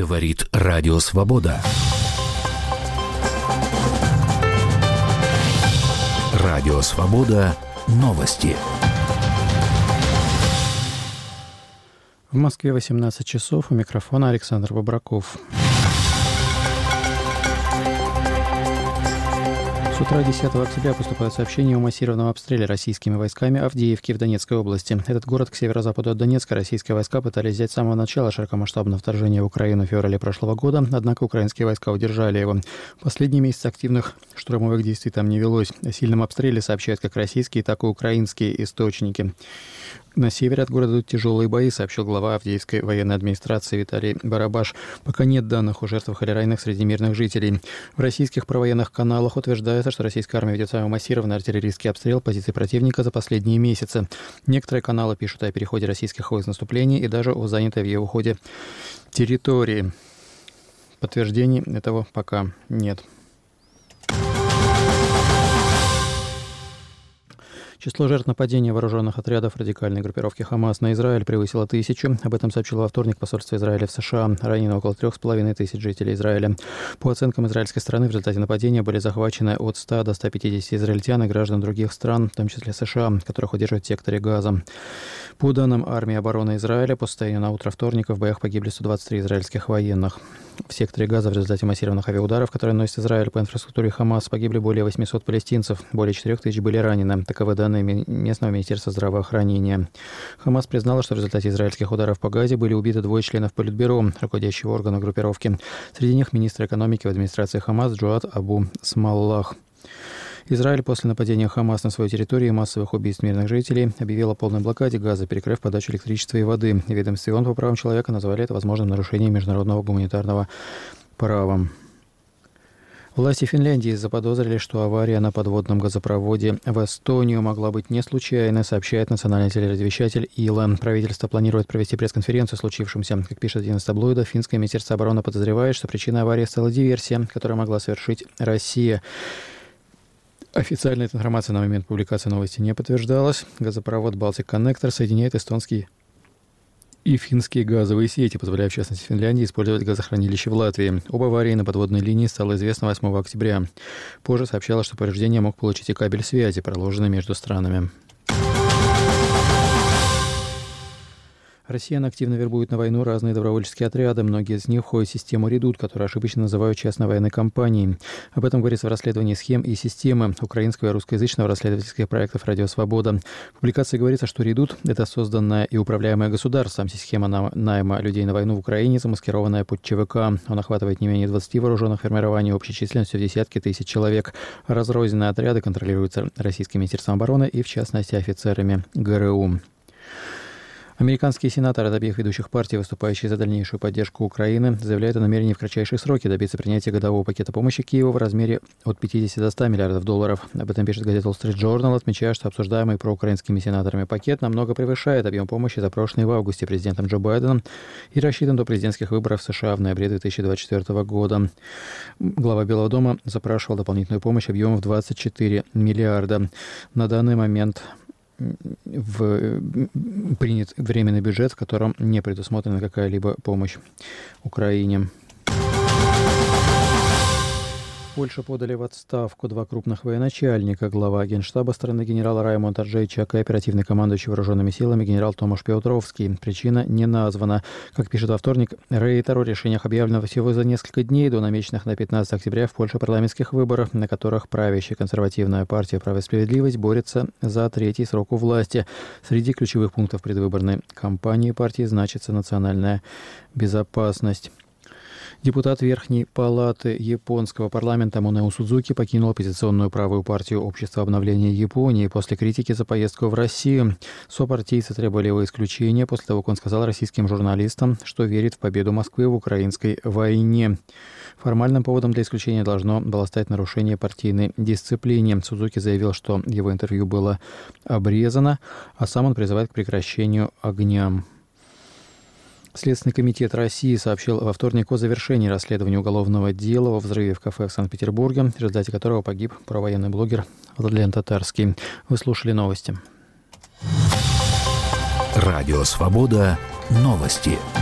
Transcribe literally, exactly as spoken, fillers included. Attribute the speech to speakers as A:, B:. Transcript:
A: Говорит Радио Свобода. Радио Свобода. Новости.
B: В Москве восемнадцать часов. У микрофона Александр Бобраков. С утра десятого октября поступают сообщения о массированном обстреле российскими войсками Авдеевки в Донецкой области. Этот город к северо-западу от Донецка российские войска пытались взять с самого начала широкомасштабного вторжения в Украину в феврале прошлого года, однако украинские войска удержали его. В последние месяцы активных штурмовых действий там не велось. О сильном обстреле сообщают как российские, так и украинские источники. На севере от города идут тяжелые бои, сообщил глава Авдеевской военной администрации Виталий Барабаш. Пока нет данных о жертвах или раненых среди мирных жителей. В российских провоенных каналах утверждается, что российская армия ведет самый массированный артиллерийский обстрел позиций противника за последние месяцы. Некоторые каналы пишут о переходе российских войск в наступление и даже о занятой в его ходе территории. Подтверждений этого пока нет. Число жертв нападения вооруженных отрядов радикальной группировки «Хамас» на Израиль превысило тысячу. Об этом сообщило во вторник посольство Израиля в США. Ранено около трех с половиной тысяч жителей Израиля. По оценкам израильской стороны, в результате нападения были захвачены от ста до ста пятидесяти израильтян и граждан других стран, в том числе США, которых удерживают в секторе Газа. По данным армии обороны Израиля, по состоянию на утро вторника в боях погибли сто двадцать три израильских военных. В секторе Газа в результате массированных авиаударов, которые носит Израиль по инфраструктуре «Хамас», погибли более восьмисот палестинцев, более четырёх тысяч были ранены. Таковы данные местного министерства здравоохранения. «Хамас» признала, что в результате израильских ударов по Газе были убиты двое членов Политбюро, руководящего органа группировки. Среди них министр экономики в администрации «Хамас» Джоат Абу Смаллах. Израиль после нападения «Хамас» на свою территорию и массовых убийств мирных жителей объявил о полной блокаде Газа, перекрыв подачу электричества и воды. Ведомство ООН по правам человека назвали это возможным нарушением международного гуманитарного права. Власти Финляндии заподозрили, что авария на подводном газопроводе в Эстонию могла быть не случайной, сообщает национальный телерадиовещатель Ила. Правительство планирует провести пресс-конференцию о случившемся. Как пишет один из таблоидов, финское министерство обороны подозревает, что причиной аварии стала диверсия, которую могла совершить Россия. Официальная информация на момент публикации новости не подтверждалась. Газопровод Baltic Connector соединяет эстонские и финские газовые сети, позволяя, в частности, Финляндии использовать газохранилище в Латвии. Об аварии на подводной линии стало известно восьмого октября. Позже сообщалось, что повреждение мог получить и кабель связи, проложенный между странами. Россиян активно вербуют на войну разные добровольческие отряды. Многие из них входят в систему «Редут», которую ошибочно называют частной военной компанией. Об этом говорится в расследовании схем и системы украинского и русскоязычного расследовательских проектов «Радио Свобода». В публикации говорится, что «Редут» — это созданное и управляемое государством система найма людей на войну в Украине, замаскированная под ЧВК. Он охватывает не менее двадцати вооруженных формирований общей численностью в десятки тысяч человек. Разрозненные отряды контролируются Российским министерством обороны и, в частности, офицерами ГРУ. Американские сенаторы от обеих ведущих партий, выступающие за дальнейшую поддержку Украины, заявляют о намерении в кратчайшие сроки добиться принятия годового пакета помощи Киеву в размере от пятидесяти до ста миллиардов долларов. Об этом пишет газета Wall Street Journal, отмечая, что обсуждаемый проукраинскими сенаторами пакет намного превышает объем помощи, запрошенный в августе президентом Джо Байденом и рассчитан до президентских выборов в США в ноябре две тысячи двадцать четвёртого года. Глава Белого дома запрашивал дополнительную помощь объемом в двадцать четыре миллиарда. На данный момент В, принят временный бюджет, в котором не предусмотрена какая-либо помощь Украине. В Польше подали в отставку два крупных военачальника: глава Генштаба страны генерал Раймонд Анджейчак и оперативный командующий вооруженными силами генерал Томаш Пиотровский. Причина не названа. Как пишет во вторник Рейтер, о решениях объявлено всего за несколько дней до намеченных на пятнадцатое октября в Польше парламентских выборов, на которых правящая консервативная партия «Право и справедливость» борется за третий срок у власти. Среди ключевых пунктов предвыборной кампании партии значится национальная безопасность. Депутат Верхней палаты японского парламента Монео Судзуки покинул оппозиционную правую партию Общества обновления Японии после критики за поездку в Россию. Сопартийцы требовали его исключения после того, как он сказал российским журналистам, что верит в победу Москвы в украинской войне. Формальным поводом для исключения должно было стать нарушение партийной дисциплины. Судзуки заявил, что его интервью было обрезано, а сам он призывает к прекращению огня. Следственный комитет России сообщил во вторник о завершении расследования уголовного дела о взрыве в кафе в Санкт-Петербурге, в результате которого погиб провоенный блогер Владлен Татарский. Вы слушали новости.
A: Радио Свобода. Новости.